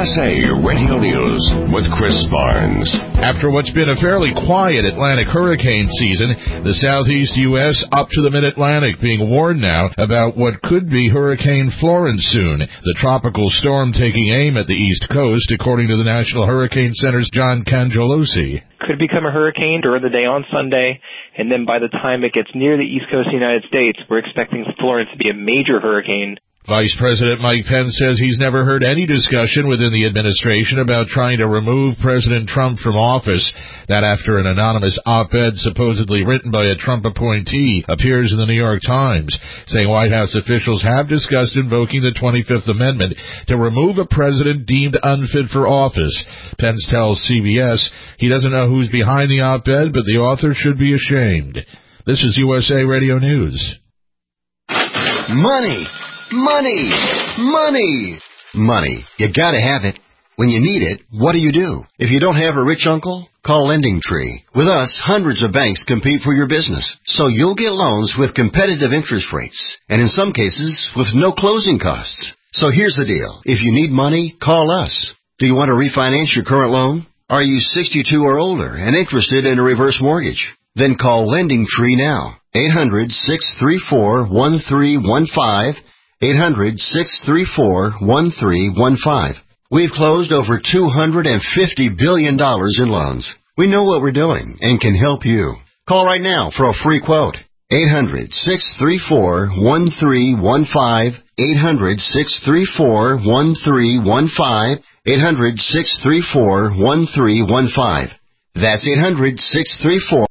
USA Radio News with Chris Barnes. After what's been a fairly quiet Atlantic hurricane season, the southeast U.S. up to the mid-Atlantic being warned now about what could be Hurricane Florence soon, the tropical storm taking aim at the East Coast, according to the National Hurricane Center's John Cangelosi. Could become a hurricane during the day on Sunday, and then by the time it gets near the East Coast of the United States, we're expecting Florence to be a major hurricane. Vice President Mike Pence says he's never heard any discussion within the administration about trying to remove President Trump from office. That after an anonymous op-ed supposedly written by a Trump appointee appears in the New York Times, saying White House officials have discussed invoking the 25th Amendment to remove a president deemed unfit for office. Pence tells CBS he doesn't know who's behind the op-ed, but the author should be ashamed. This is USA Radio News. Money! Money! Money! Money. You gotta have it. When you need it, what do? If you don't have a rich uncle, call LendingTree. With us, hundreds of banks compete for your business, so you'll get loans with competitive interest rates, and in some cases, with no closing costs. So here's the deal. If you need money, call us. Do you want to refinance your current loan? Are you 62 or older and interested in a reverse mortgage? Then call LendingTree now. 800-634-1315. 800-634-1315. We've closed over $250 billion in loans. We know what we're doing and can help you. Call right now for a free quote. 800-634-1315. 800-634-1315. 800-634-1315. That's 800-634